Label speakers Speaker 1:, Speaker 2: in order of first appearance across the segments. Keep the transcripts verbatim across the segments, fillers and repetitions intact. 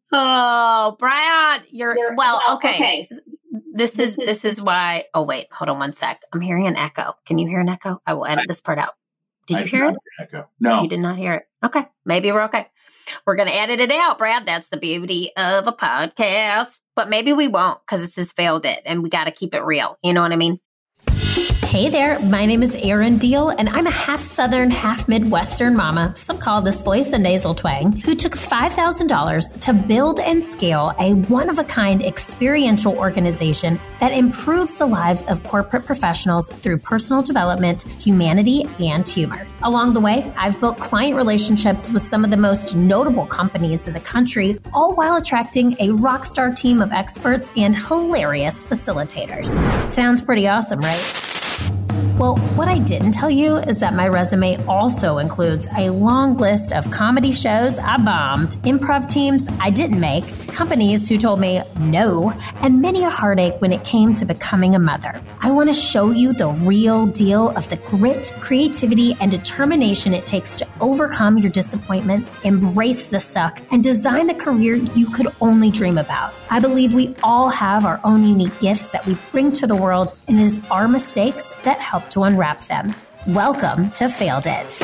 Speaker 1: Oh, Brad, you're, you're well, well okay. okay. This, this is, is this is why. Oh, wait, hold on one sec. I'm hearing an echo. Can you hear an echo? I will edit I, this part out. Did I you hear it?
Speaker 2: Hear echo. No.
Speaker 1: You did not hear it. Okay. Maybe we're okay. We're going to edit it out, Brad. That's the beauty of a podcast. But maybe we won't because this has failed it and we got to keep it real. You know what I mean?
Speaker 3: Hey there, my name is Erin Deal, and I'm a half Southern, half Midwestern mama, some call this voice a nasal twang, who took five thousand dollars to build and scale a one-of-a-kind experiential organization that improves the lives of corporate professionals through personal development, humanity, and humor. Along the way, I've built client relationships with some of the most notable companies in the country, all while attracting a rock star team of experts and hilarious facilitators. Sounds pretty awesome, right? Well, what I didn't tell you is that my resume also includes a long list of comedy shows I bombed, improv teams I didn't make, companies who told me no, and many a heartache when it came to becoming a mother. I want to show you the real deal of the grit, creativity, and determination it takes to overcome your disappointments, embrace the suck, and design the career you could only dream about. I believe we all have our own unique gifts that we bring to the world, and it is our mistakes that help to unwrap them. Welcome to Failed It.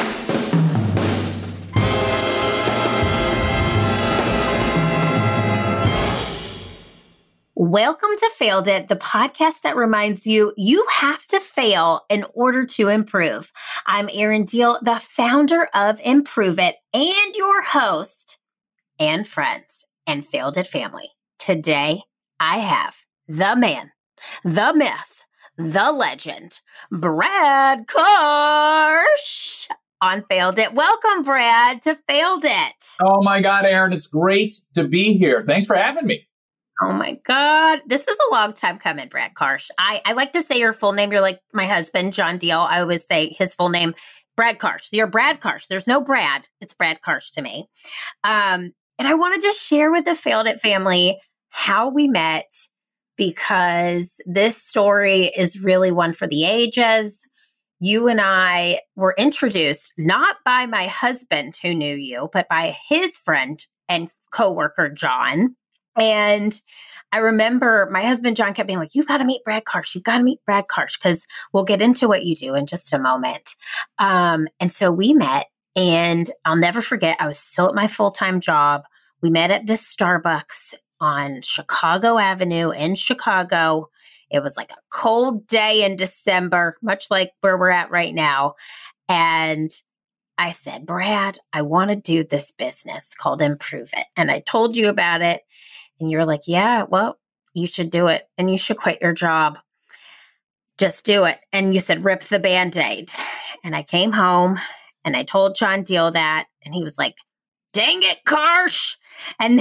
Speaker 1: Welcome to Failed It, the podcast that reminds you you have to fail in order to improve. I'm Erin Deal, the founder of Improve It and your host and friends and Failed It family. Today, I have the man, the myth, the legend, Brad Karsh on Failed It. Welcome, Brad, to Failed It.
Speaker 2: Oh my God, Erin, it's great to be here. Thanks for having me.
Speaker 1: Oh my God. This is a long time coming, Brad Karsh. I, I like to say your full name. You're like my husband, John Deal. I always say his full name, Brad Karsh. You're Brad Karsh. There's no Brad. It's Brad Karsh to me. Um, and I want to just share with the Failed It family how we met, because this story is really one for the ages. You and I were introduced not by my husband who knew you, but by his friend and coworker, John. And I remember my husband, John, kept being like, you've got to meet Brad Karsh. You've got to meet Brad Karsh, because we'll get into what you do in just a moment. Um, and so we met, and I'll never forget, I was still at my full-time job. We met at this Starbucks on Chicago Avenue in Chicago. It was like a cold day in December, much like where we're at right now. And I said, Brad, I want to do this business called Improve It. And I told you about it. And you were like, yeah, well, you should do it. And you should quit your job. Just do it. And you said, rip the Band-Aid. And I came home and I told John Deal that. And he was like, dang it, Karsh. And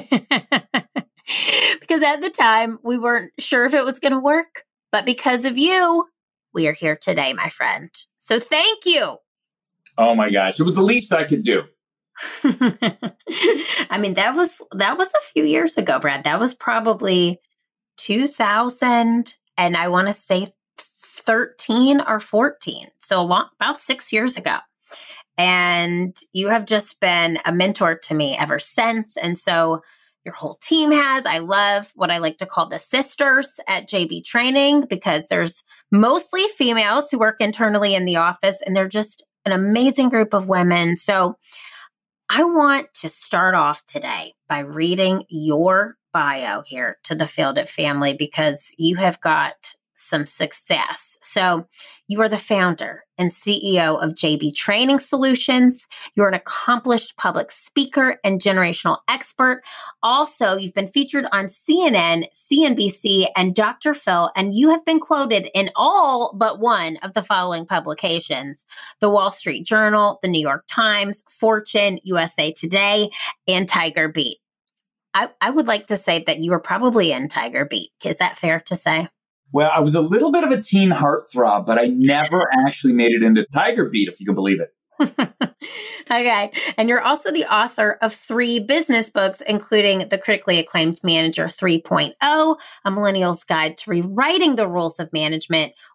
Speaker 1: because at the time we weren't sure if it was going to work, but because of you, we are here today, my friend. So thank you.
Speaker 2: Oh my gosh. It was the least I could do.
Speaker 1: I mean, that was, that was a few years ago, Brad. That was probably two thousand, and I want to say thirteen or fourteen. So a long, about six years ago. And you have just been a mentor to me ever since. And so your whole team has. I love what I like to call the sisters at J B Training, because there's mostly females who work internally in the office, and they're just an amazing group of women. So I want to start off today by reading your bio here to the Failed It family, because you have got some success. So you are the founder and C E O of J B Training Solutions. You're an accomplished public speaker and generational expert. Also, you've been featured on C N N, C N B C, and Doctor Phil, and you have been quoted in all but one of the following publications: The Wall Street Journal, The New York Times, Fortune, U S A Today, and Tiger Beat. I, I would like to say that you were probably in Tiger Beat. Is that fair to say?
Speaker 2: Well, I was a little bit of a teen heartthrob, but I never actually made it into Tiger Beat, if you can believe it.
Speaker 1: Okay. And you're also the author of three business books, including the critically acclaimed Manager three point oh, A Millennial's Guide to Rewriting the Rules of Management,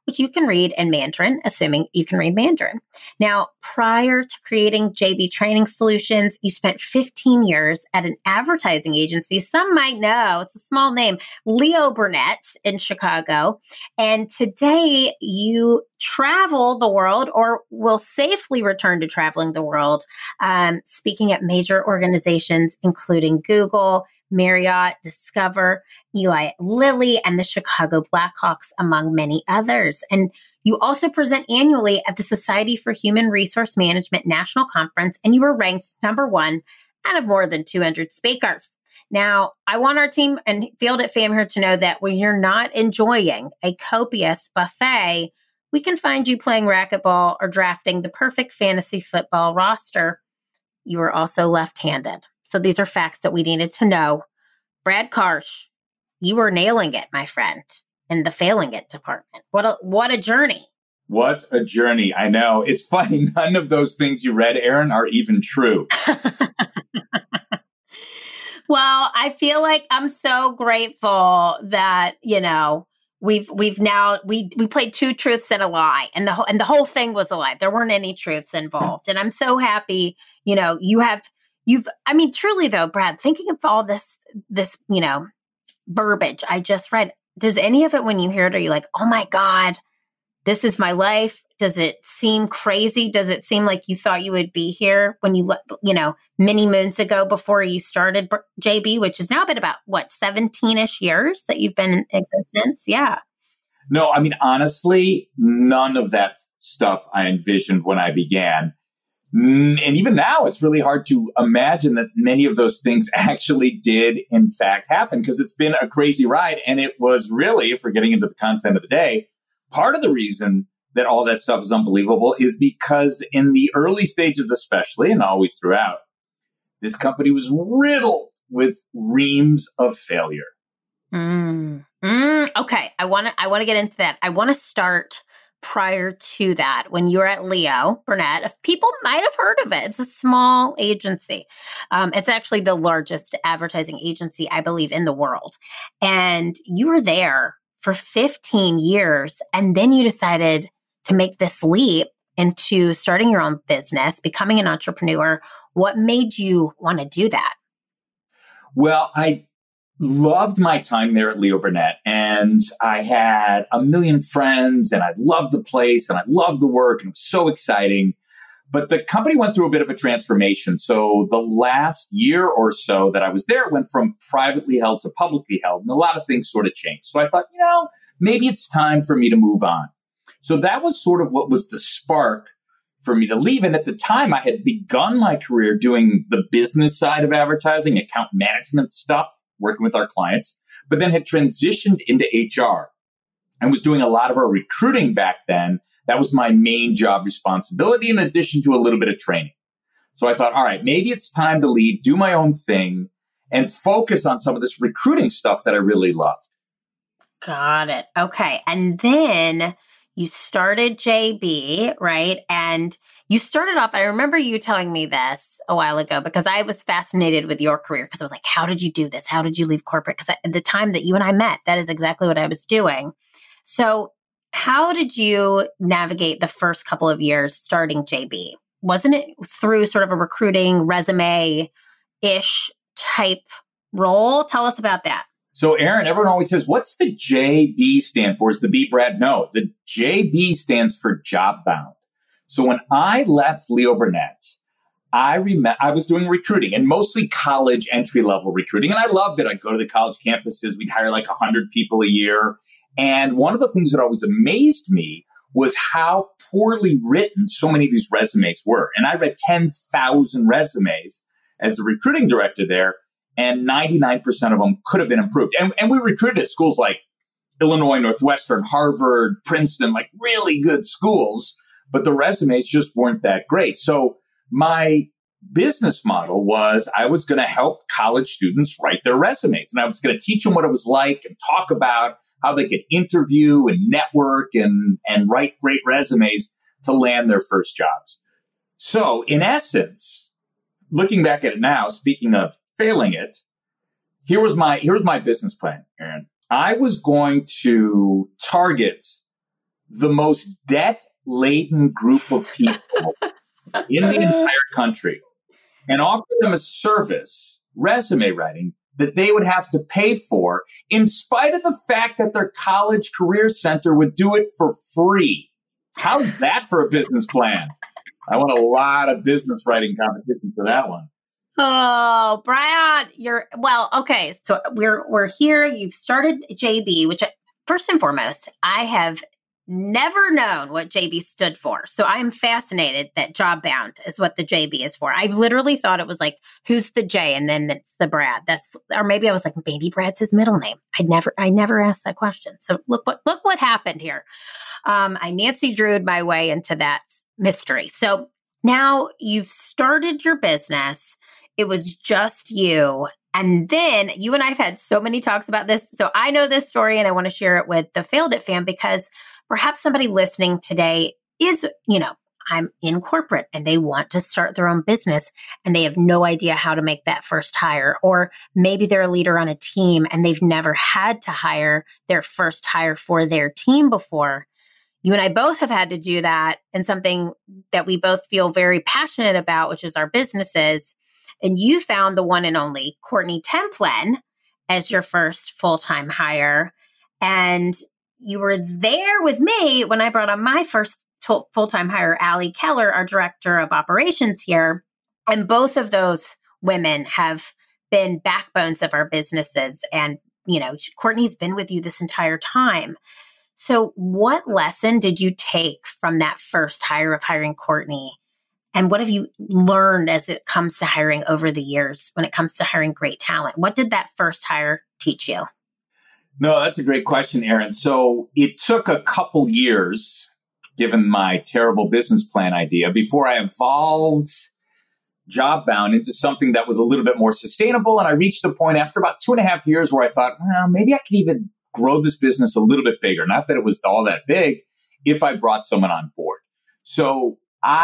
Speaker 1: which you can read in Mandarin, assuming you can read Mandarin. Now, prior to creating J B Training Solutions, you spent fifteen years at an advertising agency. Some might know, it's a small name, Leo Burnett in Chicago. And today you travel the world, or will safely return to traveling the world, um, speaking at major organizations, including Google, Marriott, Discover, Eli Lilly, and the Chicago Blackhawks, among many others. And you also present annually at the Society for Human Resource Management National Conference, and you were ranked number one out of more than two hundred speakers. Now, I want our team and Field at Fam here to know that when you're not enjoying a copious buffet, we can find you playing racquetball or drafting the perfect fantasy football roster. You are also left-handed. So these are facts that we needed to know. Brad Karsh, you were nailing it, my friend, in the failing it department. What a what a journey.
Speaker 2: What a journey. I know. It's funny. None of those things you read, Erin, are even true.
Speaker 1: Well, I feel like I'm so grateful that, you know, we've we've now we we played two truths and a lie, and the whole and the whole thing was a lie. There weren't any truths involved. And I'm so happy, you know, you have You've, I mean, truly though, Brad, thinking of all this, this, you know, verbiage I just read, does any of it, when you hear it, are you like, oh my God, this is my life? Does it seem crazy? Does it seem like you thought you would be here when you, you know, many moons ago before you started J B, which has now been about, what, seventeen-ish years that you've been in existence? Yeah.
Speaker 2: No, I mean, honestly, none of that stuff I envisioned when I began. And even now, it's really hard to imagine that many of those things actually did, in fact, happen, because it's been a crazy ride. And it was really, if we're getting into the content of the day, part of the reason that all that stuff is unbelievable is because in the early stages, especially, and always throughout, this company was riddled with reams of failure.
Speaker 1: Mm. Mm. Okay, I want to I want to get into that. I want to start prior to that, when you were at Leo Burnett. If people might have heard of it. It's a small agency. Um, it's actually the largest advertising agency, I believe, in the world. And you were there for fifteen years, and then you decided to make this leap into starting your own business, becoming an entrepreneur. What made you want to do that?
Speaker 2: Well, I loved my time there at Leo Burnett, and I had a million friends, and I loved the place, and I loved the work, and it was so exciting. But the company went through a bit of a transformation. So the last year or so that I was there went from privately held to publicly held, and a lot of things sort of changed. So I thought, you know, maybe it's time for me to move on. So that was sort of what was the spark for me to leave. And at the time, I had begun my career doing the business side of advertising, account management stuff, working with our clients, but then had transitioned into H R and was doing a lot of our recruiting back then. That was my main job responsibility, in addition to a little bit of training. So I thought, all right, maybe it's time to leave, do my own thing, and focus on some of this recruiting stuff that I really loved.
Speaker 1: Got it. Okay. And then you started J B, right? And you started off, I remember you telling me this a while ago, because I was fascinated with your career, because I was like, how did you do this? How did you leave corporate? Because at the time that you and I met, that is exactly what I was doing. So how did you navigate the first couple of years starting J B? Wasn't it through sort of a recruiting resume-ish type role? Tell us about that.
Speaker 2: So, Erin, everyone always says, what's the J B stand for? Is the B, Brad? No, the J B stands for job bound. So when I left Leo Burnett, I remember I was doing recruiting, and mostly college entry-level recruiting. And I loved it. I'd go to the college campuses. We'd hire like one hundred people a year. And one of the things that always amazed me was how poorly written so many of these resumes were. And I read ten thousand resumes as the recruiting director there, and ninety-nine percent of them could have been improved. And, and we recruited at schools like Illinois, Northwestern, Harvard, Princeton, like really good schools, but the resumes just weren't that great. So my business model was I was going to help college students write their resumes, and I was going to teach them what it was like and talk about how they could interview and network and, and write great resumes to land their first jobs. So in essence, looking back at it now, speaking of failing it, here was my, here was my business plan, Erin. I was going to target the most debt-laden group of people in the entire country and offer them a service, resume writing, that they would have to pay for, in spite of the fact that their college career center would do it for free. How's that for a business plan? I want a lot of business writing competition for that one.
Speaker 1: Oh, Brad, you're well, okay. So we're we're here. You've started J B, which I, first and foremost, I have never known what J B stood for. So I'm fascinated that Job Bound is what the J B is for. I literally thought it was like, who's the J? And then it's the Brad. That's, or maybe I was like, maybe Brad's his middle name. I never, I never asked that question. So look what, look what happened here. Um, I Nancy Drewed my way into that mystery. So now you've started your business. It was just you. And then you and I have had so many talks about this. So I know this story and I want to share it with the Failed It fam, because perhaps somebody listening today is, you know, I'm in corporate and they want to start their own business and they have no idea how to make that first hire. Or maybe they're a leader on a team and they've never had to hire their first hire for their team before. You and I both have had to do that, and something that we both feel very passionate about, which is our businesses. And you found the one and only Courtney Templin as your first full-time hire. And you were there with me when I brought on my first to- full-time hire, Allie Keller, our director of operations here. And both of those women have been backbones of our businesses. And, you know, Courtney's been with you this entire time. So what lesson did you take from that first hire of hiring Courtney? And what have you learned as it comes to hiring over the years when it comes to hiring great talent? What did that first hire teach you?
Speaker 2: No, that's a great question, Erin. So it took a couple years, given my terrible business plan idea, before I evolved Job Bound into something that was a little bit more sustainable. And I reached a point after about two and a half years where I thought, well, maybe I could even grow this business a little bit bigger. Not that it was all that big if I brought someone on board. So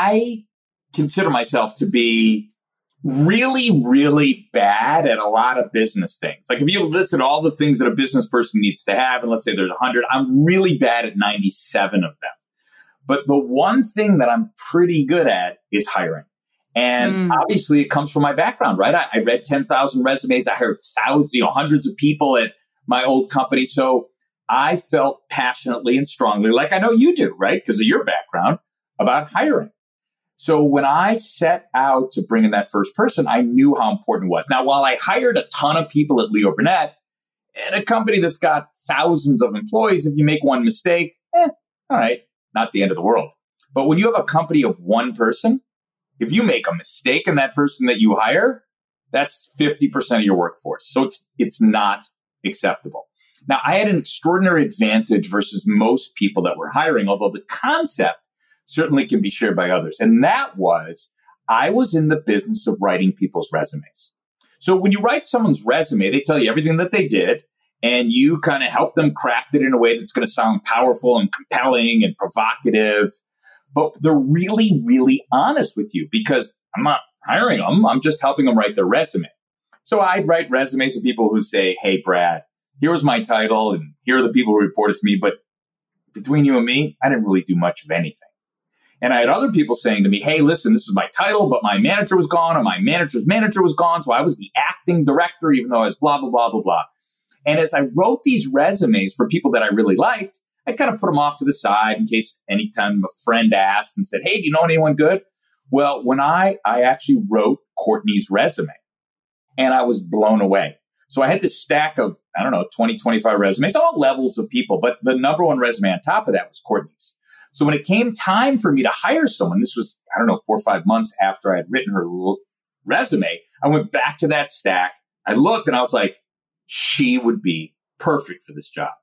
Speaker 2: I consider myself to be really, really bad at a lot of business things. Like if you listen to all the things that a business person needs to have, and let's say there's a hundred, I'm really bad at ninety-seven of them. But the one thing that I'm pretty good at is hiring. And mm. obviously it comes from my background, right? I, I read ten thousand resumes. I hired thousands, you know, hundreds of people at my old company. So I felt passionately and strongly, like I know you do, right? Because of your background, about hiring. So when I set out to bring in that first person, I knew how important it was. Now, while I hired a ton of people at Leo Burnett, in a company that's got thousands of employees, if you make one mistake, eh, all right, not the end of the world. But when you have a company of one person, if you make a mistake in that person that you hire, that's fifty percent of your workforce. So it's it's not acceptable. Now, I had an extraordinary advantage versus most people that were hiring, although the concept certainly can be shared by others. And that was, I was in the business of writing people's resumes. So when you write someone's resume, they tell you everything that they did, and you kind of help them craft it in a way that's going to sound powerful and compelling and provocative. But they're really, really honest with you, because I'm not hiring them. I'm just helping them write their resume. So I'd write resumes of people who say, hey, Brad, here was my title, and here are the people who reported to me. But between you and me, I didn't really do much of anything. And I had other people saying to me, hey, listen, this is my title, but my manager was gone, or my manager's manager was gone. So I was the acting director, even though I was blah, blah, blah, blah, blah. And as I wrote these resumes for people that I really liked, I kind of put them off to the side in case anytime a friend asked and said, hey, do you know anyone good? Well, when I, I actually wrote Courtney's resume, and I was blown away. So I had this stack of, I don't know, twenty, twenty-five resumes, all levels of people. But the number one resume on top of that was Courtney's. So when it came time for me to hire someone, this was, I don't know, four or five months after I had written her l- resume, I went back to that stack. I looked and I was like, she would be perfect for this job.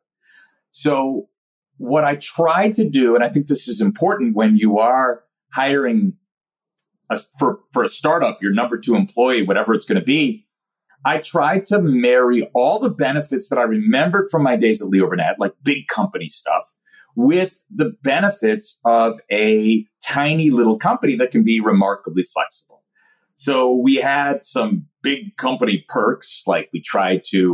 Speaker 2: So what I tried to do, and I think this is important when you are hiring a, for, for a startup, your number two employee, whatever it's going to be, I tried to marry all the benefits that I remembered from my days at Leo Burnett, like big company stuff, with the benefits of a tiny little company that can be remarkably flexible. So we had some big company perks, like we tried to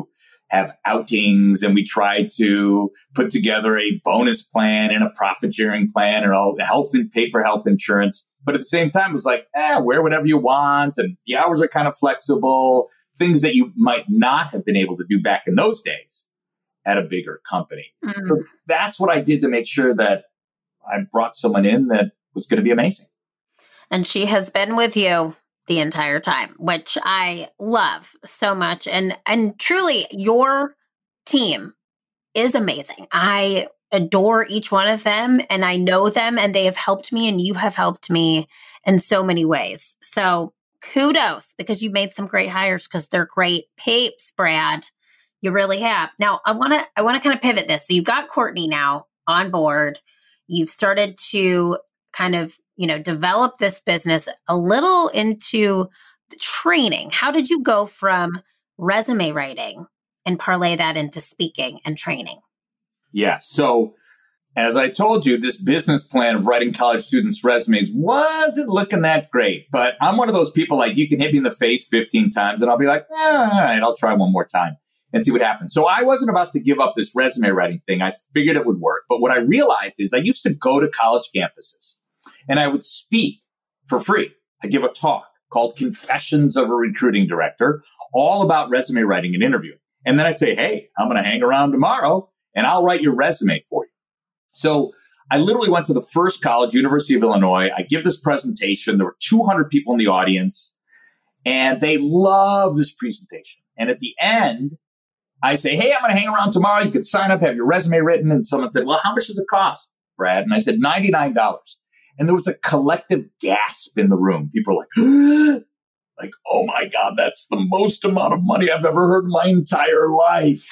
Speaker 2: have outings, and we tried to put together a bonus plan and a profit sharing plan and all health and pay for health insurance. But at the same time, it was like, eh, wear whatever you want. And the hours are kind of flexible, things that you might not have been able to do back in those days at a bigger company. Mm. So that's what I did to make sure that I brought someone in that was going to be amazing.
Speaker 1: And she has been with you the entire time, which I love so much. And and truly, your team is amazing. I adore each one of them, and I know them, and they have helped me, and you have helped me in so many ways. So kudos, because you made some great hires, because they're great peeps, Brad. You really have. Now, I want to I want to kind of pivot this. So you've got Courtney now on board. You've started to kind of, you know, develop this business a little into the training. How did you go from resume writing and parlay that into speaking and training?
Speaker 2: Yeah. So as I told you, this business plan of writing college students' resumes wasn't looking that great. But I'm one of those people, like, you can hit me in the face fifteen times and I'll be like, eh, all right, I'll try one more time and see what happens. So I wasn't about to give up this resume writing thing. I figured it would work. But what I realized is I used to go to college campuses and I would speak for free. I give a talk called Confessions of a Recruiting Director, all about resume writing and interviewing. And then I'd say, hey, I'm going to hang around tomorrow and I'll write your resume for you. So I literally went to the first college, University of Illinois. I give this presentation. There were two hundred people in the audience, and they love this presentation. And at the end, I say, hey, I'm going to hang around tomorrow. You can sign up, have your resume written. And someone said, well, how much does it cost, Brad? And I said, ninety-nine dollars. And there was a collective gasp in the room. People were like, like, oh my God, that's the most amount of money I've ever heard in my entire life.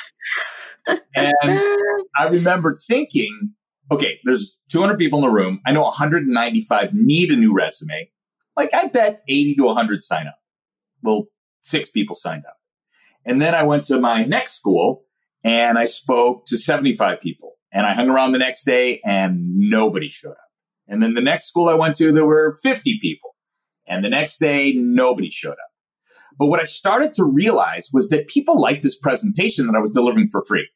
Speaker 2: And I remember thinking, okay, there's two hundred people in the room. I know one hundred ninety-five need a new resume. Like, I bet eighty to one hundred sign up. Well, six people signed up. And then I went to my next school and I spoke to seventy-five people. And I hung around the next day and nobody showed up. And then the next school I went to, there were fifty people. And the next day, nobody showed up. But what I started to realize was that people liked this presentation that I was delivering for free.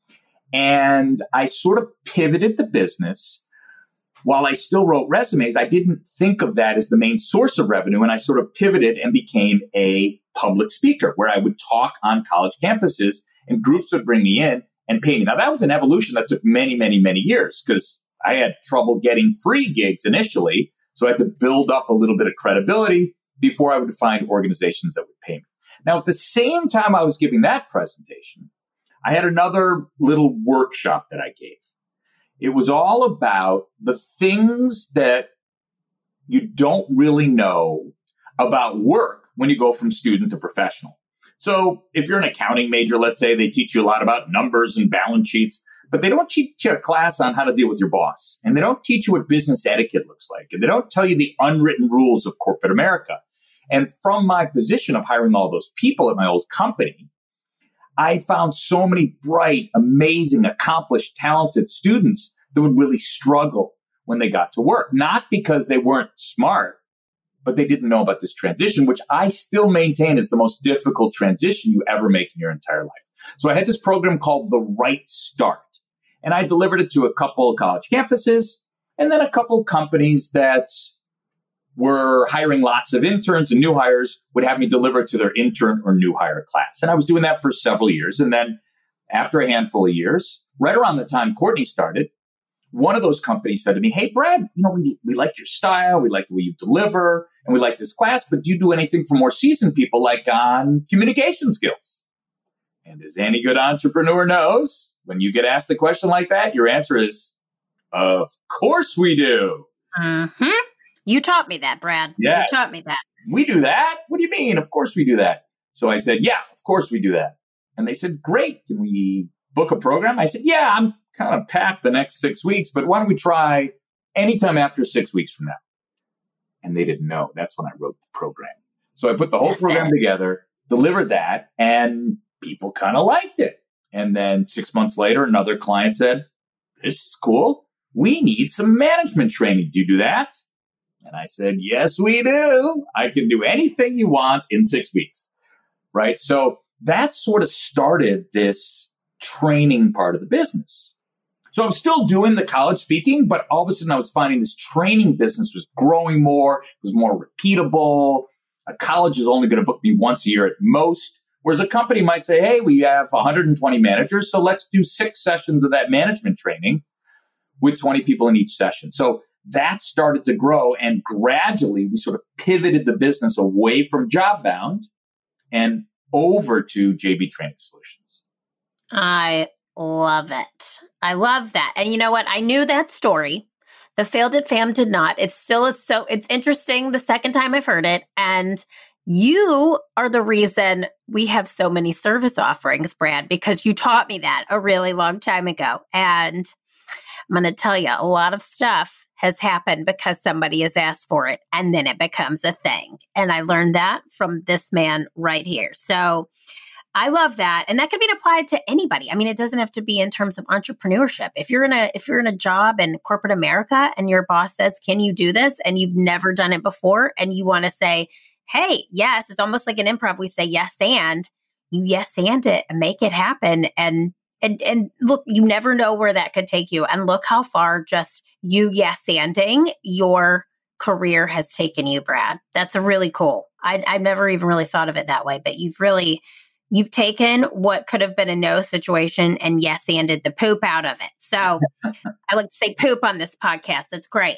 Speaker 2: And I sort of pivoted the business. While I still wrote resumes, I didn't think of that as the main source of revenue. And I sort of pivoted and became a public speaker where I would talk on college campuses and groups would bring me in and pay me. Now, that was an evolution that took many, many, many years because I had trouble getting free gigs initially. So I had to build up a little bit of credibility before I would find organizations that would pay me. Now, at the same time I was giving that presentation, I had another little workshop that I gave. It was all about the things that you don't really know about work when you go from student to professional. So if you're an accounting major, let's say, they teach you a lot about numbers and balance sheets, but they don't teach you a class on how to deal with your boss. And they don't teach you what business etiquette looks like. And they don't tell you the unwritten rules of corporate America. And from my position of hiring all those people at my old company, I found so many bright, amazing, accomplished, talented students that would really struggle when they got to work. Not because they weren't smart, but they didn't know about this transition, which I still maintain is the most difficult transition you ever make in your entire life. So I had this program called The Right Start. And I delivered it to a couple of college campuses and then a couple of companies that were hiring lots of interns and new hires would have me deliver to their intern or new hire class. And I was doing that for several years. And then after a handful of years, right around the time Courtney started, one of those companies said to me, hey, Brad, you know, we, we like your style. We like the way you deliver and we like this class, but do you do anything for more seasoned people like on communication skills? And as any good entrepreneur knows, when you get asked a question like that, your answer is, of course we do.
Speaker 1: Mm-hmm. You taught me that, Brad.
Speaker 2: Yeah.
Speaker 1: You taught me that.
Speaker 2: We do that? What do you mean? Of course we do that. So I said, yeah, of course we do that. And they said, great. Can we book a program? I said, yeah, I'm kind of packed the next six weeks, but why don't we try anytime after six weeks from now? And they didn't know. That's when I wrote the program. So I put the whole That's program it. together, delivered that, and people kind of liked it. And then six months later, another client said, this is cool. We need some management training. Do you do that? And I said, yes, we do. I can do anything you want in six weeks. Right. So that sort of started this training part of the business. So I'm still doing the college speaking, but all of a sudden I was finding this training business was growing more, it was more repeatable. A college is only going to book me once a year at most, whereas a company might say, hey, we have one hundred twenty managers, so let's do six sessions of that management training with twenty people in each session. So that started to grow, and gradually we sort of pivoted the business away from Jobbound and over to J B Training Solutions.
Speaker 1: I love it. I love that. And you know what? I knew that story. The Failed It fam did not. It still is so, it's interesting the second time I've heard it. And you are the reason we have so many service offerings, Brad, because you taught me that a really long time ago. And I'm going to tell you, a lot of stuff has happened because somebody has asked for it, and then it becomes a thing. And I learned that from this man right here. So I love that. And that can be applied to anybody. I mean, it doesn't have to be in terms of entrepreneurship. If you're in a if you're in a job in corporate America and your boss says, can you do this? And you've never done it before, and you want to say, hey, yes, it's almost like an improv. We say yes and you yes and it and make it happen. And and and look, you never know where that could take you. And look how far just you yes anding your career has taken you, Brad. That's a really cool. I, I've never even really thought of it that way, but you've really You've taken what could have been a no situation and yes anded the poop out of it. So I like to say poop on this podcast. That's great.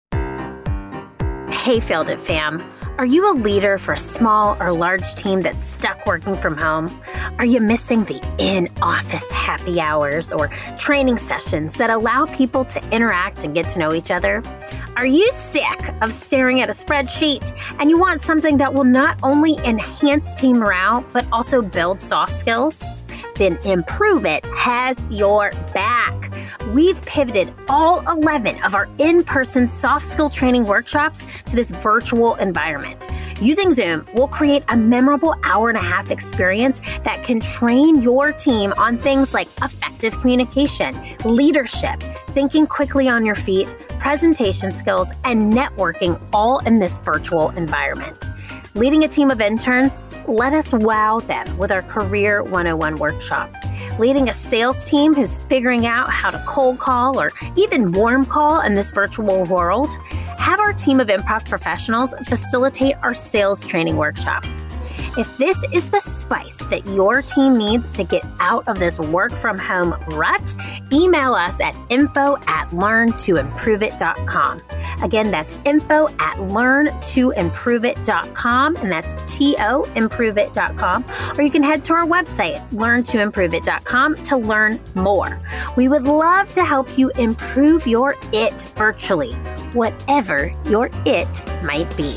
Speaker 1: Hey, Failed It fam. Are you a leader for a small or large team that's stuck working from home? Are you missing the in-office happy hours or training sessions that allow people to interact and get to know each other? Are you sick of staring at a spreadsheet and you want something that will not only enhance team morale, but also build soft skills? Then Improve It has your back. We've pivoted all eleven of our in-person soft skill training workshops to this virtual environment. Using Zoom, we'll create a memorable hour and a half experience that can train your team on things like effective communication, leadership, thinking quickly on your feet, presentation skills, and networking, all in this virtual environment. Leading a team of interns, let us wow them with our Career one oh one workshop. Leading a sales team who's figuring out how to cold call or even warm call in this virtual world, have our team of improv professionals facilitate our sales training workshop. If this is the spice that your team needs to get out of this work from home rut, email us at info at learn to improve it dot com. Again, that's info at learn to improve it dot com, and that's T O improve it dot com. Or you can head to our website, learn to improve it dot com, to learn more. We would love to help you improve your it virtually, whatever your it might be.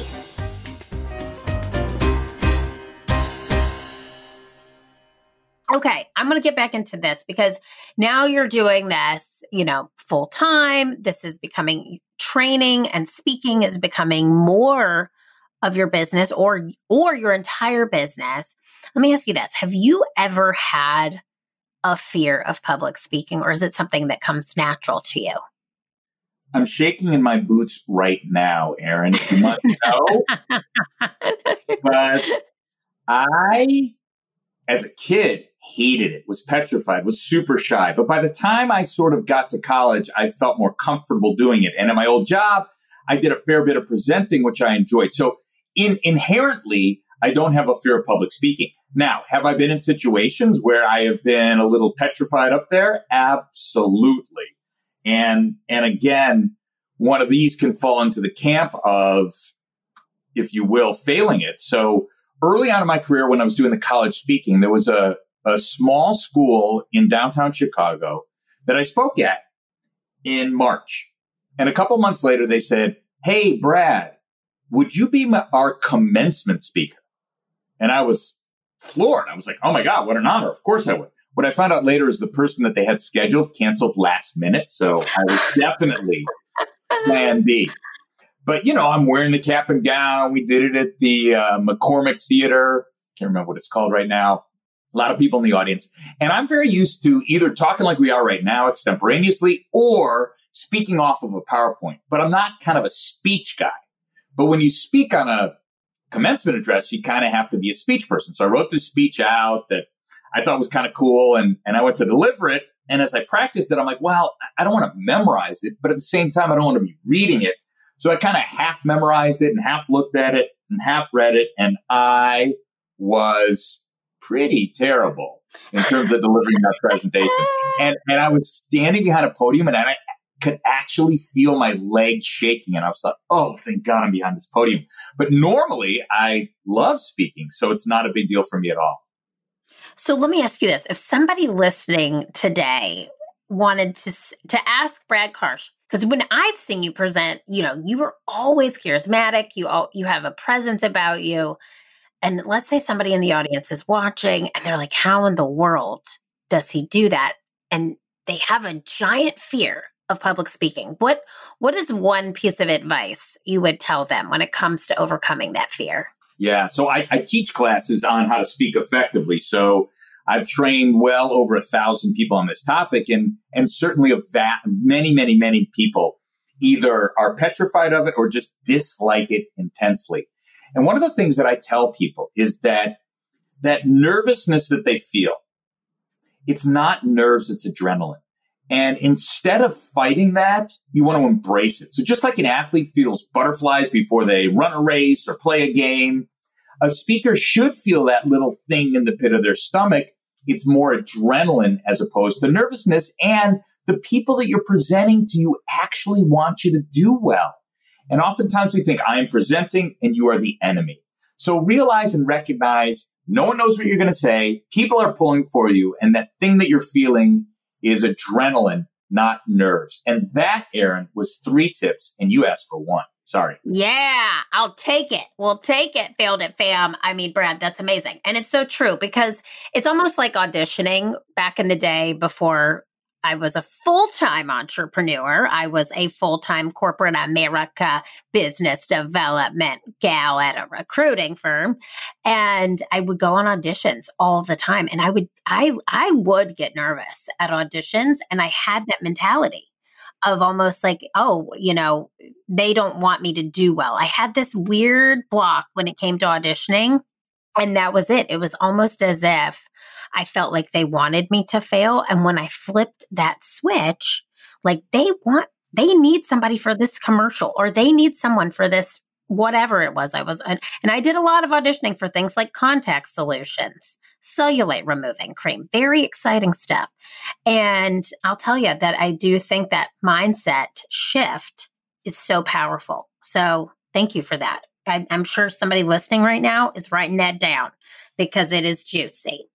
Speaker 1: Okay, I'm going to get back into this because now you're doing this, you know, full time. This is becoming training, and speaking is becoming more of your business or or your entire business. Let me ask you this. Have you ever had a fear of public speaking, or is it something that comes natural to you?
Speaker 2: I'm shaking in my boots right now, Erin, if you must know. But I, as a kid, hated it, was petrified, was super shy. But by the time I sort of got to college, I felt more comfortable doing it. And in my old job, I did a fair bit of presenting, which I enjoyed. So in, inherently, I don't have a fear of public speaking. Now, have I been in situations where I have been a little petrified up there? Absolutely. And, and again, one of these can fall into the camp of, if you will, failing it. So early on in my career, when I was doing the college speaking, there was a, a small school in downtown Chicago that I spoke at in March. And a couple months later, they said, hey, Brad, would you be my, our commencement speaker? And I was floored. I was like, oh my God, what an honor. Of course I would. What I found out later is the person that they had scheduled canceled last minute. So I was definitely plan B. But, you know, I'm wearing the cap and gown. We did it at the uh, McCormick Theater. Can't remember what it's called right now. A lot of people in the audience. And I'm very used to either talking like we are right now extemporaneously or speaking off of a PowerPoint. But I'm not kind of a speech guy. But when you speak on a commencement address, you kind of have to be a speech person. So I wrote this speech out that I thought was kind of cool, and, and I went to deliver it. And as I practiced it, I'm like, well, I don't want to memorize it, but at the same time, I don't want to be reading it. So I kind of half memorized it and half looked at it and half read it. And I was pretty terrible in terms of delivering that presentation. And, and I was standing behind a podium, and I could actually feel my legs shaking. And I was like, oh, thank God I'm behind this podium. But normally I love speaking, so it's not a big deal for me at all.
Speaker 1: So let me ask you this. If somebody listening today wanted to to ask Brad Karsh, because when I've seen you present, you know, you were always charismatic. You all, you have a presence about you. And let's say somebody in the audience is watching and they're like, how in the world does he do that? And they have a giant fear of public speaking. What what is one piece of advice you would tell them when it comes to overcoming that fear?
Speaker 2: Yeah. So I, I teach classes on how to speak effectively. So I've trained well over a thousand people on this topic, and, and certainly of that, many, many, many people either are petrified of it or just dislike it intensely. And one of the things that I tell people is that that nervousness that they feel, it's not nerves, it's adrenaline. And instead of fighting that, you want to embrace it. So just like an athlete feels butterflies before they run a race or play a game, a speaker should feel that little thing in the pit of their stomach. It's more adrenaline as opposed to nervousness. And the people that you're presenting to you actually want you to do well. And oftentimes we think, I am presenting and you are the enemy. So realize and recognize no one knows what you're going to say. People are pulling for you. And that thing that you're feeling is adrenaline, not nerves. And that, Erin, was three tips, and you asked for one. Sorry.
Speaker 1: Yeah, I'll take it. We'll take it, Failed It Fam. I mean, Brad, that's amazing. And it's so true because it's almost like auditioning back in the day before I was a full-time entrepreneur. I was a full-time corporate America business development gal at a recruiting firm. And I would go on auditions all the time. And I would, I, I would get nervous at auditions. And I had that mentality of almost like, oh, you know, they don't want me to do well. I had this weird block when it came to auditioning. And that was it. It was almost as if I felt like they wanted me to fail. And when I flipped that switch, like they want, they need somebody for this commercial, or they need someone for this, whatever it was I was. And, and I did a lot of auditioning for things like contact solutions, cellulite removing cream, very exciting stuff. And I'll tell you that I do think that mindset shift is so powerful. So thank you for that. I, I'm sure somebody listening right now is writing that down because it is juicy.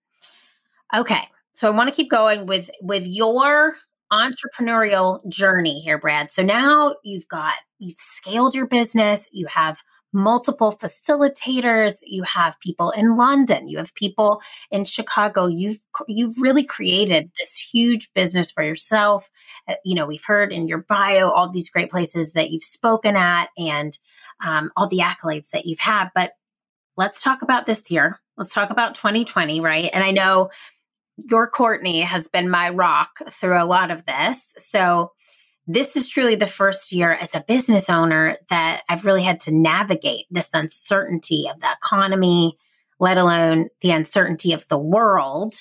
Speaker 1: Okay, so I want to keep going with, with your entrepreneurial journey here, Brad. So now you've got, you've scaled your business, you have multiple facilitators, you have people in London, you have people in Chicago. You've, you've really created this huge business for yourself. Uh, you know, we've heard in your bio all these great places that you've spoken at and um, all the accolades that you've had. But let's talk about this year. Let's talk about twenty twenty, right? And I know your Courtney has been my rock through a lot of this. So this is truly the first year as a business owner that I've really had to navigate this uncertainty of the economy, let alone the uncertainty of the world.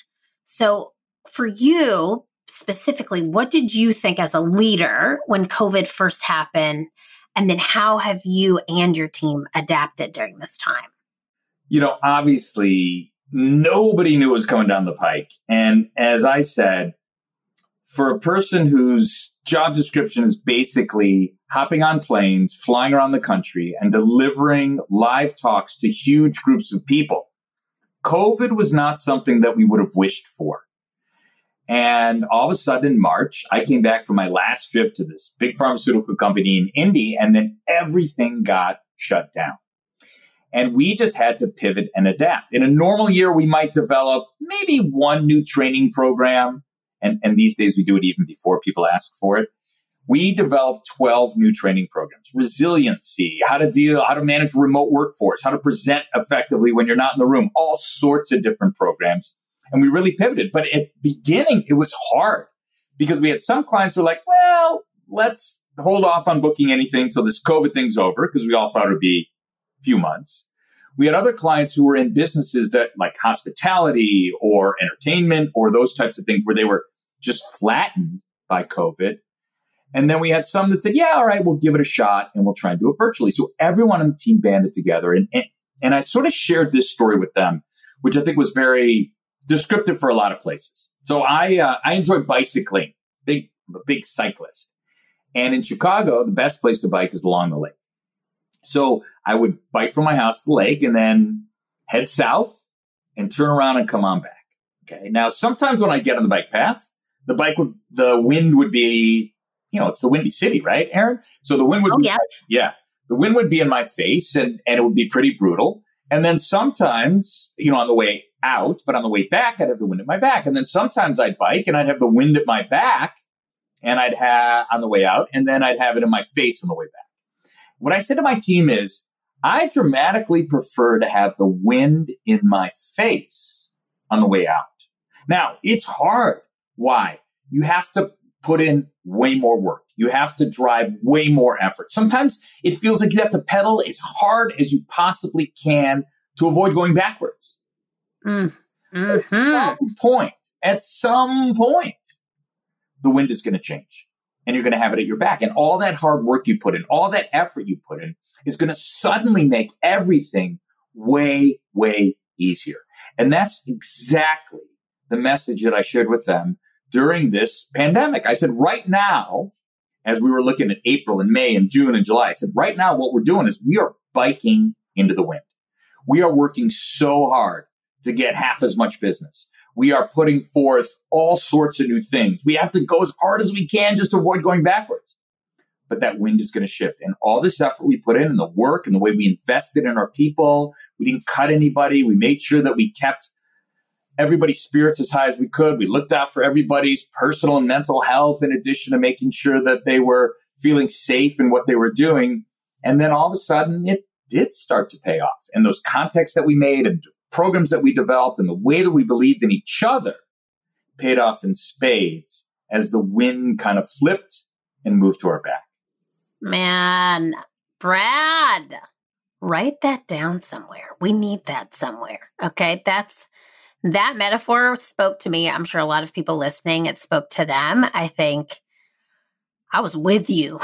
Speaker 1: So for you specifically, what did you think as a leader when COVID first happened? And then how have you and your team adapted during this time?
Speaker 2: You know, obviously, nobody knew it was coming down the pike. And as I said, for a person whose job description is basically hopping on planes, flying around the country, and delivering live talks to huge groups of people, COVID was not something that we would have wished for. And all of a sudden in March, I came back from my last trip to this big pharmaceutical company in Indy, and then everything got shut down. And we just had to pivot and adapt. In a normal year, we might develop maybe one new training program. And, and these days we do it even before people ask for it. We developed twelve new training programs, resiliency, how to deal, how to manage a remote workforce, how to present effectively when you're not in the room, all sorts of different programs. And we really pivoted. But at the beginning, it was hard because we had some clients who were like, well, let's hold off on booking anything till this COVID thing's over, because we all thought it would be few months. We had other clients who were in businesses that like hospitality or entertainment or those types of things where they were just flattened by COVID. And then we had some that said, yeah, all right, we'll give it a shot and we'll try and do it virtually. So everyone on the team banded together. And, and, and I sort of shared this story with them, which I think was very descriptive for a lot of places. So I, uh, I enjoy bicycling, big, I'm a big cyclist. And in Chicago, the best place to bike is along the lake. So I would bike from my house to the lake and then head south and turn around and come on back. Okay. Now, sometimes when I get on the bike path, the bike would, the wind would be, you know, it's the Windy City, right, Erin? So the wind would
Speaker 1: oh,
Speaker 2: be,
Speaker 1: yeah.
Speaker 2: yeah, the wind would be in my face and, and it would be pretty brutal. And then sometimes, you know, on the way out, but on the way back, I'd have the wind at my back. And then sometimes I'd bike and I'd have the wind at my back and I'd have on the way out, and then I'd have it in my face on the way back. What I said to my team is, I dramatically prefer to have the wind in my face on the way out. Now, it's hard. Why? You have to put in way more work. You have to drive way more effort. Sometimes it feels like you have to pedal as hard as you possibly can to avoid going backwards.
Speaker 1: Mm. Mm-hmm.
Speaker 2: At some point, at some point, the wind is going to change and you're going to have it at your back. And all that hard work you put in, all that effort you put in is going to suddenly make everything way, way easier. And that's exactly the message that I shared with them during this pandemic. I said, right now, as we were looking at April and May and June and July, I said, right now, what we're doing is we are biking into the wind. We are working so hard to get half as much business. We are putting forth all sorts of new things. We have to go as hard as we can just to avoid going backwards. But that wind is going to shift. And all this effort we put in and the work and the way we invested in our people, we didn't cut anybody. We made sure that we kept everybody's spirits as high as we could. We looked out for everybody's personal and mental health in addition to making sure that they were feeling safe in what they were doing. And then all of a sudden, it did start to pay off. And those contacts that we made and programs that we developed and the way that we believed in each other paid off in spades as the wind kind of flipped and moved to our back.
Speaker 1: Man, Brad, write that down somewhere. We need that somewhere. Okay. That's, that metaphor spoke to me. I'm sure a lot of people listening, it spoke to them. I think I was with you.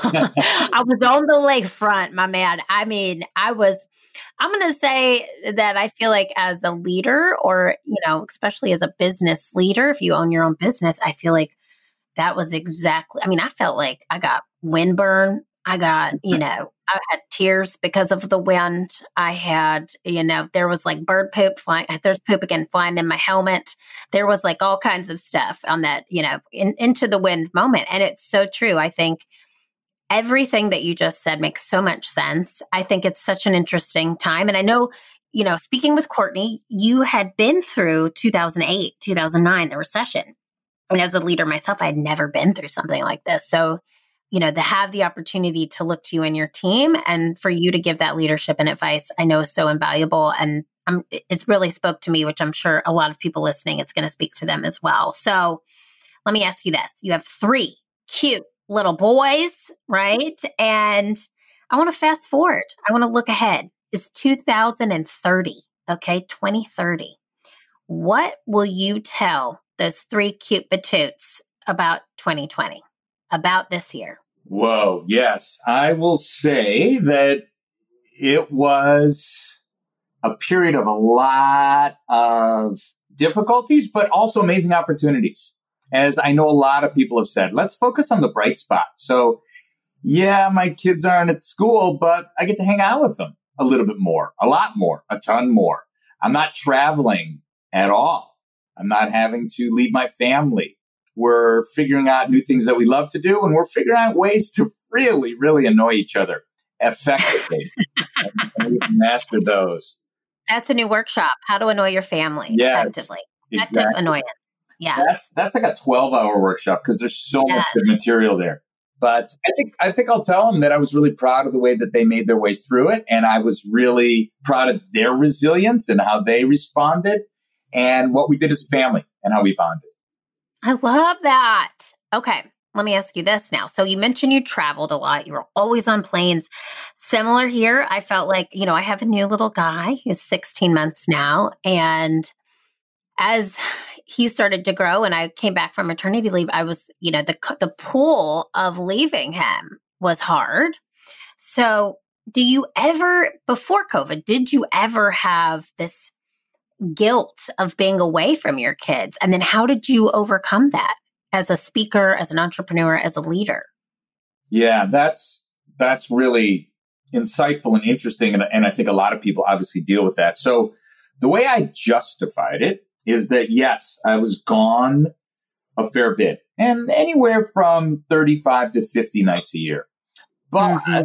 Speaker 1: I was on the lakefront, my man. I mean, I was, I'm going to say that I feel like as a leader or, you know, especially as a business leader, if you own your own business, I feel like that was exactly, I mean, I felt like I got windburn. I got, you know, I had tears because of the wind. I had, you know, there was like bird poop flying. There's poop again flying in my helmet. There was like all kinds of stuff on that, you know, in, into the wind moment. And it's so true. I think everything that you just said makes so much sense. I think it's such an interesting time. And I know, you know, speaking with Courtney, you had been through two thousand eight, two thousand nine, the recession. And as a leader myself, I had never been through something like this. So, you know, to have the opportunity to look to you and your team and for you to give that leadership and advice, I know is so invaluable. And um, it's really spoke to me, which I'm sure a lot of people listening, it's going to speak to them as well. So let me ask you this. You have three cute little boys, right? And I want to fast forward. I want to look ahead. It's two thousand thirty, okay? twenty thirty. What will you tell those three cute batoots about twenty twenty? About this year?
Speaker 2: Whoa, yes. I will say that it was a period of a lot of difficulties, but also amazing opportunities. As I know a lot of people have said, let's focus on the bright spots. So yeah, my kids aren't at school, but I get to hang out with them a little bit more, a lot more, a ton more. I'm not traveling at all. I'm not having to leave my family. We're figuring out new things that we love to do, and we're figuring out ways to really, really annoy each other effectively. And we've mastered those.
Speaker 1: That's a new workshop. How to annoy your family yes, effectively. Effective
Speaker 2: exactly.
Speaker 1: annoyance. Yes.
Speaker 2: That's, that's like a twelve-hour workshop because there's so yes. much good material there. But I think I think I'll tell them that I was really proud of the way that they made their way through it, and I was really proud of their resilience and how they responded and what we did as a family and how we bonded.
Speaker 1: I love that. Okay. let me ask you this now. So you mentioned you traveled a lot. You were always on planes. Similar here. I felt like, you know, I have a new little guy. He's sixteen months now. And as he started to grow and I came back from maternity leave, I was, you know, the the pull of leaving him was hard. So do you ever, before COVID, did you ever have this guilt of being away from your kids? And then how did you overcome that as a speaker, as an entrepreneur, as a leader?
Speaker 2: Yeah, that's that's really insightful and interesting. And, and I think a lot of people obviously deal with that. So the way I justified it is that, yes, I was gone a fair bit, and anywhere from thirty-five to fifty nights a year. But mm-hmm.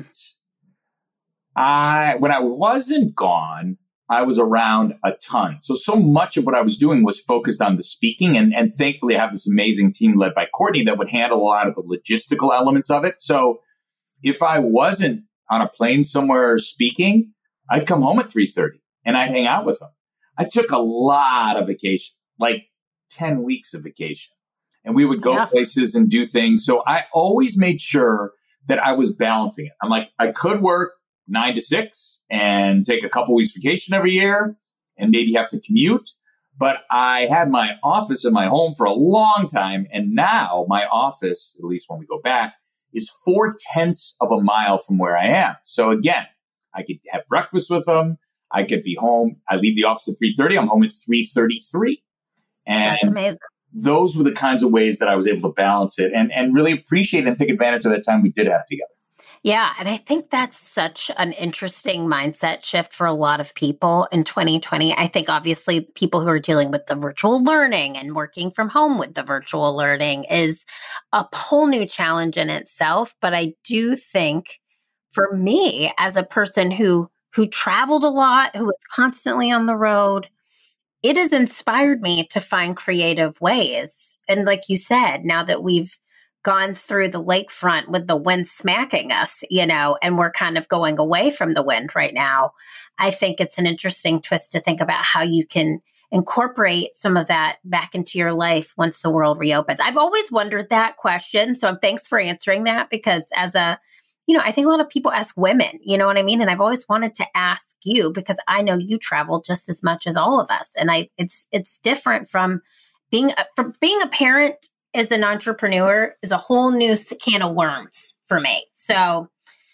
Speaker 2: I, when I wasn't gone, I was around a ton. So, so much of what I was doing was focused on the speaking. And, and thankfully, I have this amazing team led by Courtney that would handle a lot of the logistical elements of it. So if I wasn't on a plane somewhere speaking, I'd come home at three thirty and I'd hang out with them. I took a lot of vacation, like ten weeks of vacation. And we would go yeah. places and do things. So I always made sure that I was balancing it. I'm like, I could work nine to six and take a couple weeks vacation every year and maybe have to commute. But I had my office in my home for a long time. And now my office, at least when we go back, is four tenths of a mile from where I am. So again, I could have breakfast with them. I could be home. I leave the office at three thirty. I'm home at three thirty-three. And
Speaker 1: that's amazing.
Speaker 2: Those were the kinds of ways that I was able to balance it and, and really appreciate and take advantage of that time we did have together.
Speaker 1: Yeah. And I think that's such an interesting mindset shift for a lot of people in twenty twenty. I think obviously people who are dealing with the virtual learning and working from home with the virtual learning is a whole new challenge in itself. But I do think for me, as a person who who traveled a lot, who was constantly on the road, it has inspired me to find creative ways. And like you said, now that we've gone through the lakefront with the wind smacking us, you know, and we're kind of going away from the wind right now, I think it's an interesting twist to think about how you can incorporate some of that back into your life once the world reopens. I've always wondered that question. So thanks for answering that, because as a, you know, I think a lot of people ask women, you know what I mean? And I've always wanted to ask you, because I know you travel just as much as all of us. And I, it's, it's different from being, a, from being a parent as an entrepreneur is a whole new can of worms for me. So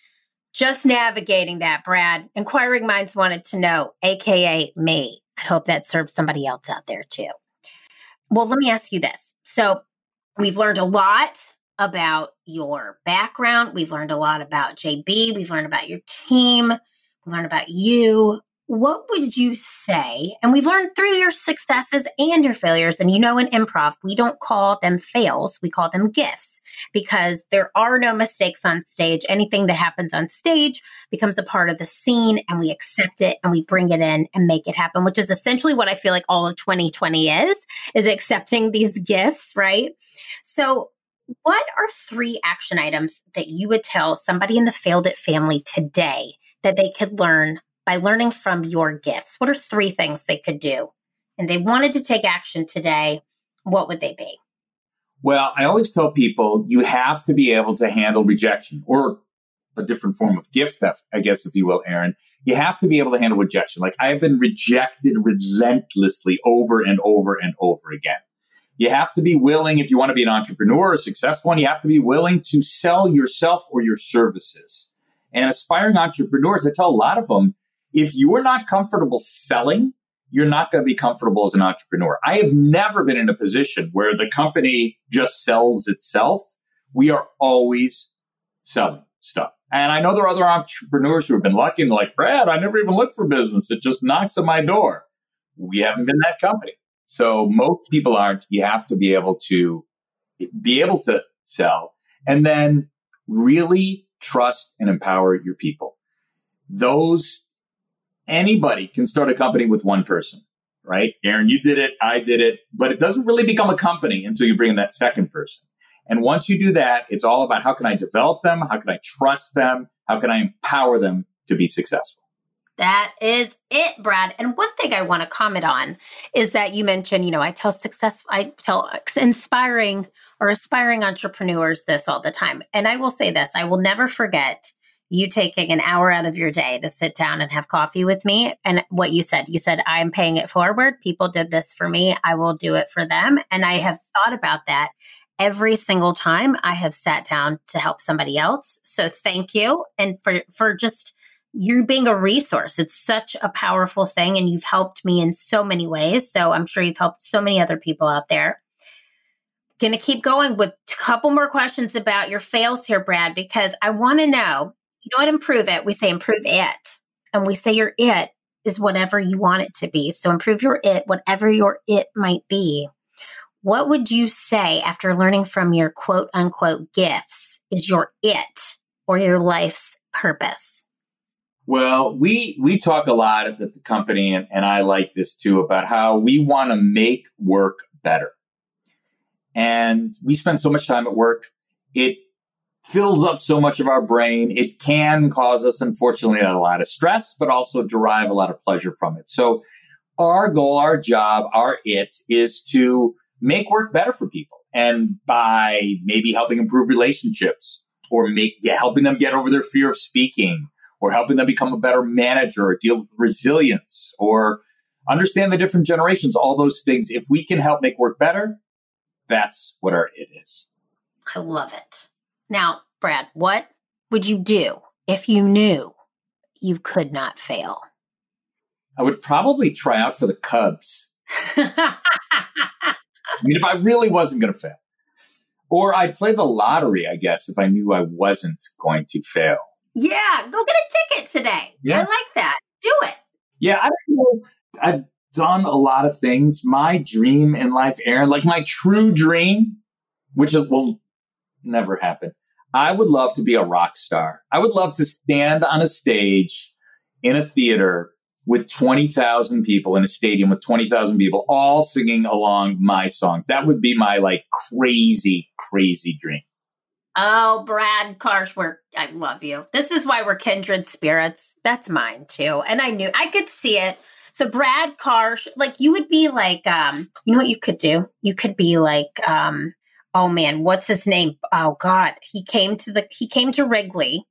Speaker 1: just navigating that, Brad. Inquiring minds wanted to know, A K A me. I hope that serves somebody else out there too. Well, let me ask you this. So we've learned a lot about your background. We've learned a lot about J B. We've learned about your team. We've learned about you. What would you say? And we've learned through your successes and your failures. And you know, in improv, we don't call them fails. We call them gifts, because there are no mistakes on stage. Anything that happens on stage becomes a part of the scene, and we accept it and we bring it in and make it happen, which is essentially what I feel like all of twenty twenty is, is accepting these gifts, right? So what are three action items that you would tell somebody in the Failed It family today that they could learn by learning from your gifts? What are three things they could do? And they wanted to take action today, what would they be?
Speaker 2: Well, I always tell people you have to be able to handle rejection, or a different form of gift, I guess, if you will, Erin. You have to be able to handle rejection. Like, I have been rejected relentlessly over and over and over again. You have to be willing, if you want to be an entrepreneur or successful one, you have to be willing to sell yourself or your services. And aspiring entrepreneurs, I tell a lot of them, if you're not comfortable selling, you're not going to be comfortable as an entrepreneur. I have never been in a position where the company just sells itself. We are always selling stuff. And I know there are other entrepreneurs who have been lucky and like, Brad, I never even looked for business. It just knocks on my door. We haven't been that company. So most people aren't. You have to be able to be able to sell, and then really trust and empower your people. Those, anybody can start a company with one person, right? Erin, you did it. I did it. But it doesn't really become a company until you bring in that second person. And once you do that, it's all about how can I develop them? How can I trust them? How can I empower them to be successful?
Speaker 1: That is it, Brad. And one thing I want to comment on is that you mentioned, you know, I tell success, I tell inspiring or aspiring entrepreneurs this all the time. And I will say this, I will never forget you taking an hour out of your day to sit down and have coffee with me. And what you said, you said, I'm paying it forward. People did this for me. I will do it for them. And I have thought about that every single time I have sat down to help somebody else. So thank you. And for, for just you being a resource. It's such a powerful thing. And you've helped me in so many ways. So I'm sure you've helped so many other people out there. Going to keep going with a couple more questions about your fails here, Brad, because I want to know, you know what, improve it. We say improve it. And we say your it is whatever you want it to be. So improve your it, whatever your it might be. What would you say after learning from your quote unquote gifts is your it or your life's purpose?
Speaker 2: Well, we we talk a lot at the company, and, and I like this too, about how we want to make work better. And we spend so much time at work. It fills up so much of our brain. It can cause us, unfortunately, a lot of stress, but also derive a lot of pleasure from it. So our goal, our job, our it is to make work better for people. And by maybe helping improve relationships or make get, helping them get over their fear of speaking, or helping them become a better manager, or deal with resilience, or understand the different generations, all those things. If we can help make work better, that's what our it is.
Speaker 1: I love it. Now, Brad, what would you do if you knew you could not fail?
Speaker 2: I would probably try out for the Cubs. I mean, if I really wasn't going to fail. Or I'd play the lottery, I guess, if I knew I wasn't going to fail.
Speaker 1: Yeah, go get a ticket today. Yeah. I like that. Do it.
Speaker 2: Yeah, I don't know. I've done a lot of things. My dream in life, Aaron, like my true dream, which will never happen. I would love to be a rock star. I would love to stand on a stage in a theater with twenty thousand people, in a stadium with twenty thousand people, all singing along my songs. That would be my like crazy, crazy dream.
Speaker 1: Oh, Brad Karsh, we're, I love you. This is why we're kindred spirits. That's mine too. And I knew I could see it. The Brad Karsh, like you would be like, um, you know what you could do? You could be like, um, oh man, what's his name? Oh God, he came to the, he came to Wrigley.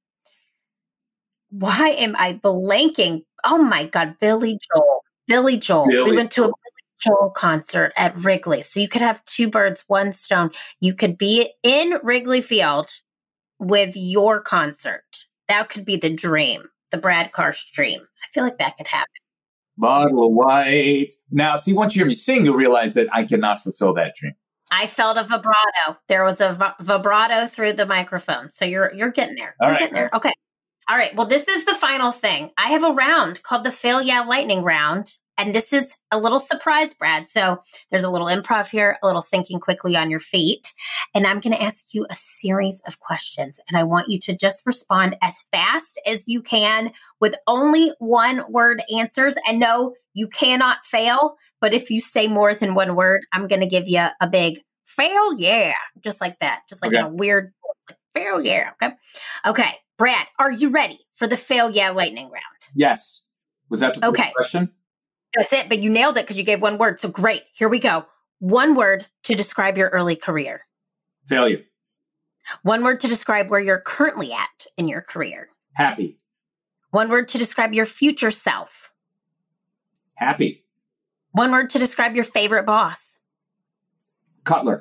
Speaker 1: Why am I blanking? Oh my God, Billy Joel, Billy Joel. Billy we went to a Billy Joel concert at Wrigley. So you could have two birds, one stone. You could be in Wrigley Field with your concert. That could be the dream, the Brad Karsh dream. I feel like that could happen.
Speaker 2: Bottle of white. Now, see, once you hear me sing, you'll realize that I cannot fulfill that dream.
Speaker 1: I felt a vibrato. There was a v- vibrato through the microphone. So you're you're getting there.
Speaker 2: All
Speaker 1: you're
Speaker 2: right.
Speaker 1: getting there. Okay. All right. Well, this is the final thing. I have a round called the Fail Yeah Lightning Round. And this is a little surprise, Brad. So there's a little improv here, a little thinking quickly on your feet. And I'm going to ask you a series of questions. And I want you to just respond as fast as you can with only one word answers. And no, you cannot fail. But if you say more than one word, I'm going to give you a big fail yeah. Just like that. Just like okay. in a weird like, fail yeah. Okay. Okay. Brad, are you ready for the Fail Yeah Lightning Round?
Speaker 2: Yes. Was that the first
Speaker 1: okay.
Speaker 2: question?
Speaker 1: That's it, but you nailed it because you gave one word. So great. Here we go. One word to describe your early career.
Speaker 2: Failure.
Speaker 1: One word to describe where you're currently at in your career.
Speaker 2: Happy.
Speaker 1: One word to describe your future self.
Speaker 2: Happy.
Speaker 1: One word to describe your favorite boss.
Speaker 2: Cutler.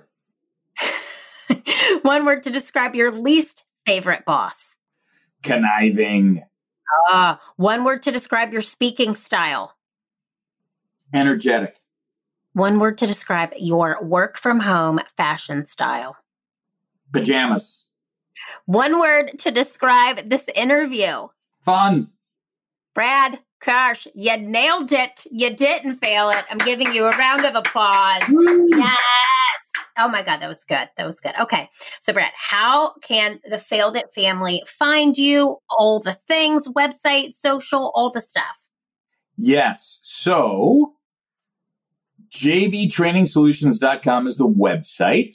Speaker 1: One word to describe your least favorite boss.
Speaker 2: Conniving.
Speaker 1: Uh, one word to describe your speaking style.
Speaker 2: Energetic.
Speaker 1: One word to describe your work from home fashion style.
Speaker 2: Pajamas.
Speaker 1: One word to describe this interview.
Speaker 2: Fun.
Speaker 1: Brad Karsh, you nailed it. You didn't fail it. I'm giving you a round of applause. Woo. Yes. Oh my God, that was good. That was good. Okay. So Brad, how can the Failed It family find you? All the things, website, social, all the stuff.
Speaker 2: Yes. So j b training solutions dot com is the website.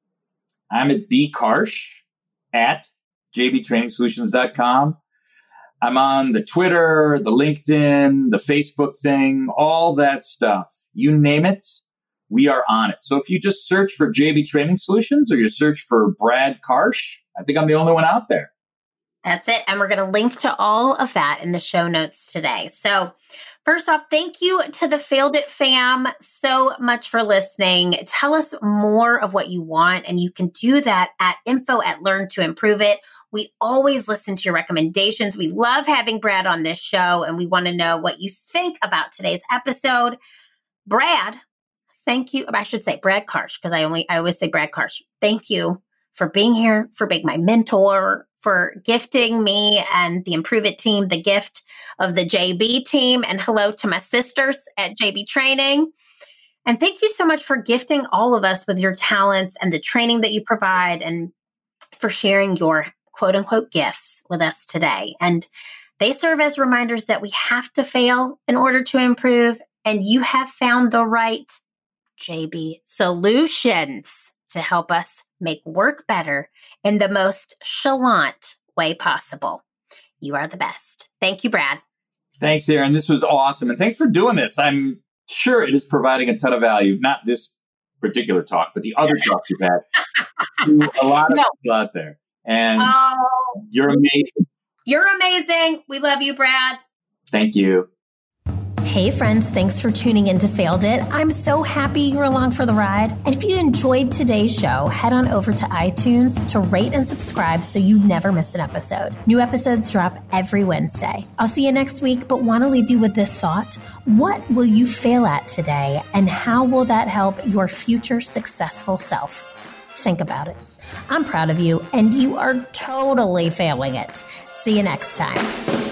Speaker 2: I'm at bkarsh at j b training solutions dot com. I'm on the Twitter, the LinkedIn, the Facebook thing, all that stuff. You name it, we are on it. So if you just search for J B Training Solutions or you search for Brad Karsh, I think I'm the only one out there.
Speaker 1: That's it. And we're going to link to all of that in the show notes today. So first off, thank you to the Failed It fam so much for listening. Tell us more of what you want, and you can do that at info at Learn to Improve It. We always listen to your recommendations. We love having Brad on this show, and we want to know what you think about today's episode. Brad, thank you. I should say Brad Karsh, because I only I always say Brad Karsh. Thank you for being here, for being my mentor, for gifting me and the Improve It team the gift of the J B team. And hello to my sisters at J B Training. And thank you so much for gifting all of us with your talents and the training that you provide, and for sharing your quote unquote gifts with us today. And they serve as reminders that we have to fail in order to improve. And you have found the right J B solutions to help us make work better in the most chalant way possible. You are the best. Thank you, Brad.
Speaker 2: Thanks, Erin. This was awesome. And thanks for doing this. I'm sure it is providing a ton of value. Not this particular talk, but the other talks you've had to a lot of no. people out there. And oh, you're amazing.
Speaker 1: You're amazing. We love you, Brad.
Speaker 2: Thank you.
Speaker 3: Hey friends, thanks for tuning in to Failed It. I'm so happy you're along for the ride. And if you enjoyed today's show, head on over to iTunes to rate and subscribe so you never miss an episode. New episodes drop every Wednesday. I'll see you next week, but want to leave you with this thought. What will you fail at today, and how will that help your future successful self? Think about it. I'm proud of you, and you are totally failing it. See you next time.